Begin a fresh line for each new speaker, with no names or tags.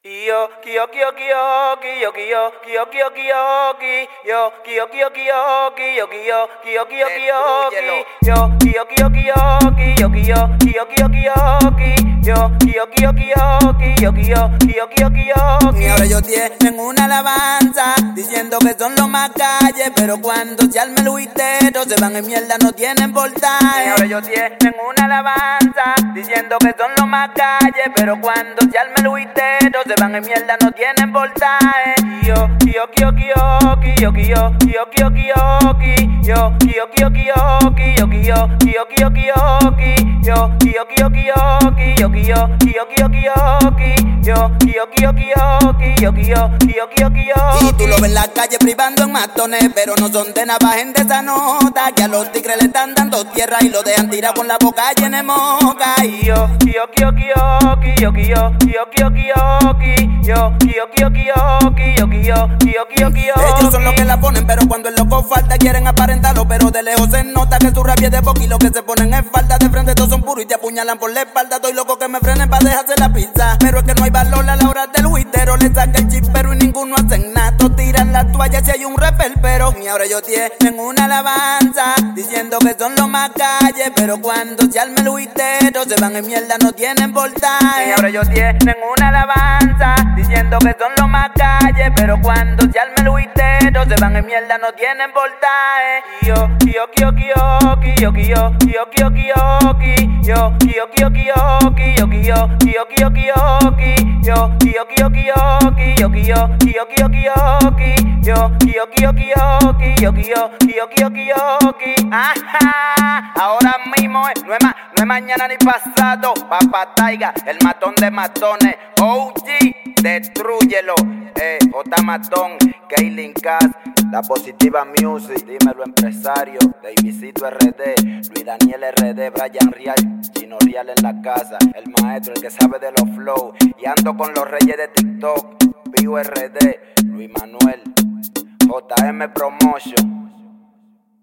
Yo, yo, yo, yo, yo, yo, yo, yo, yo, yo, yo, yo, yo, yo, yo, yo, yo,
y ahora ellos tienen una alabanza diciendo que son los más calles, pero cuando se arme el huitero se van en mierda, no tienen voltaje.
Y ahora ellos tienen una alabanza diciendo que son los más calles, pero cuando se arme el huitero se van en mierda, no tienen voltaje. Yo, yo, yo, yo, yo, yo, yo, yo,
y tú lo ves en la calle privando en matones, pero no son de navaja en esa nota, que a los tigres le están dando tierra y lo dejan tirado con la boca llena de moca. Ellos son los que la ponen, pero cuando el loco falta quieren aparentarlo, pero de lejos se nota que su rabia es de poco y lo que se ponen es falta. De frente todos son puros y te apuñalan por la espalda. Estoy loco que me frenen para dejarse la pizza, pero es que no hay valor a la hora del huitero. Le saca el chispero y ninguno hacen nada. Tiran la toalla si hay un pero y ahora ellos tienen una alabanza diciendo que son los más calles, pero cuando se arme el huitero se van en mierda, no tienen voltaje.
Y ahora ellos tienen una alabanza diciendo que son los más calles, pero cuando se arme el huitero se van en mierda, no tienen voltaje. Ahora mismo no es mañana ni pasado. Papá Taiga, el matón de matones. OG, destrúyelo. J Matón, Kaylin Cass, La Positiva Music. Dímelo, empresario. Davidcito RD, Luis Daniel RD, Brian Real, Chino Real en la casa. El maestro, el que sabe de los flow. Y ando con los reyes de TikTok. Pío RD, Luis Manuel, JM Promotion.